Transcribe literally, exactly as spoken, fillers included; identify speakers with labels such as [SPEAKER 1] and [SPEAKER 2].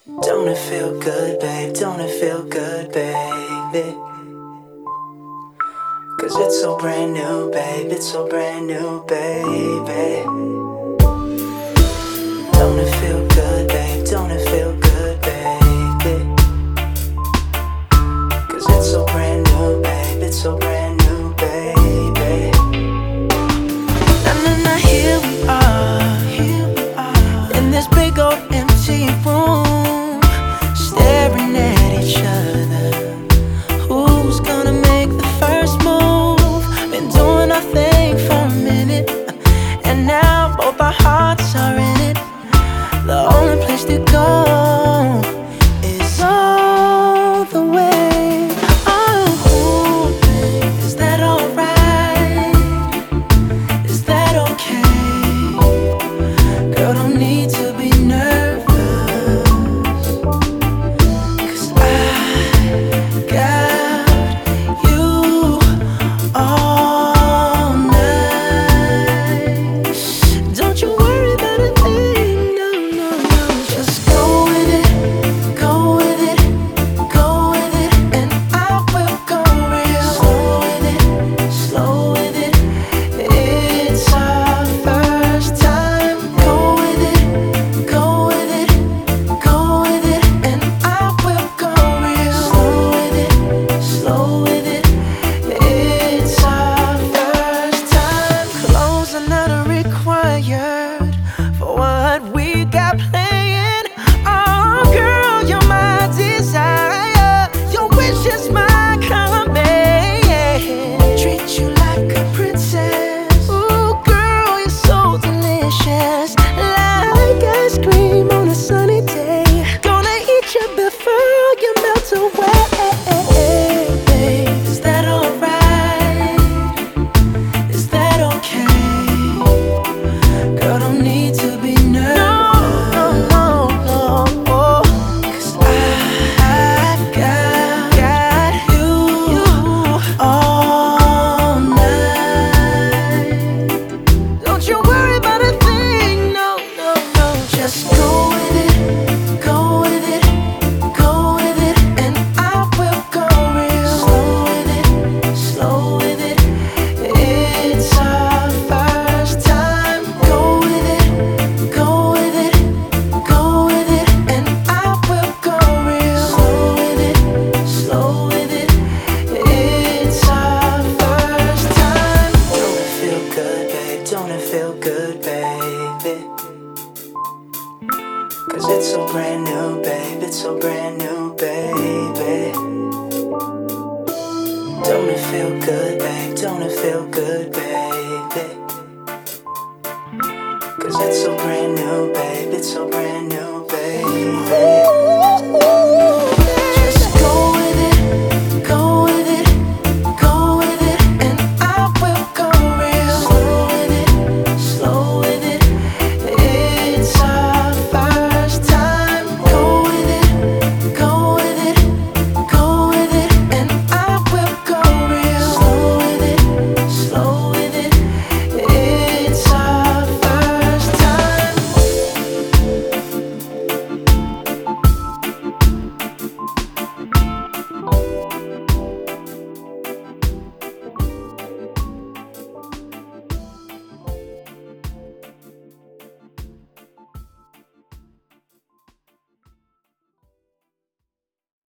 [SPEAKER 1] Don't it feel good, babe? Don't it feel good, baby? Cause it's so brand new, babe. It's so brand new, baby. Don't it feel good, babe? Don't it feel good, baby? Cause it's so brand new, babe. It's so brand new, baby. Na na na, here we are, here we are, in this big old empty room, staring at each other. Who's gonna make the first move? Been doing our thing for a minute, and now both our hearts are in it. The only place to go is all the way. Oh, babe, is that alright? Is that okay? Girl, don't need to be nervous, 'cause I got you all night. Don't you worry about a thing, no, no, no. Just go with it, go with it, go with it, and I will go real slow with it, slow with it. It's our first time. Go with it, go with it, go with it, and I will go real slow with it, slow with it. It's our first time. Clothes are not required for what we got playing. Oh, girl, you're my desire. Your wish is my command. Treat you like a princess. Ooh, girl, you're so delicious, like ice cream on a sunny day. Gonna eat you before you melt away. Is that alright? Is that okay? Girl, don't need to be nervous. No, no, no, no. 'Cause I got, got you all night. Don't you worry about a thing, no, no, no. Just go with it, go with it, go with it, and I will go real slow with it, slow with it. It's our first time. Go with it, go with it, go with it, and I will go real slow with it, slow with it. It's our first time. Don't it feel good, babe? Don't it feel good, baby? Cause it's so brand new, babe. It's so brand new, baby. Don't it feel good, babe? Don't it feel good, baby? Cause it's so brand new, babe. It's so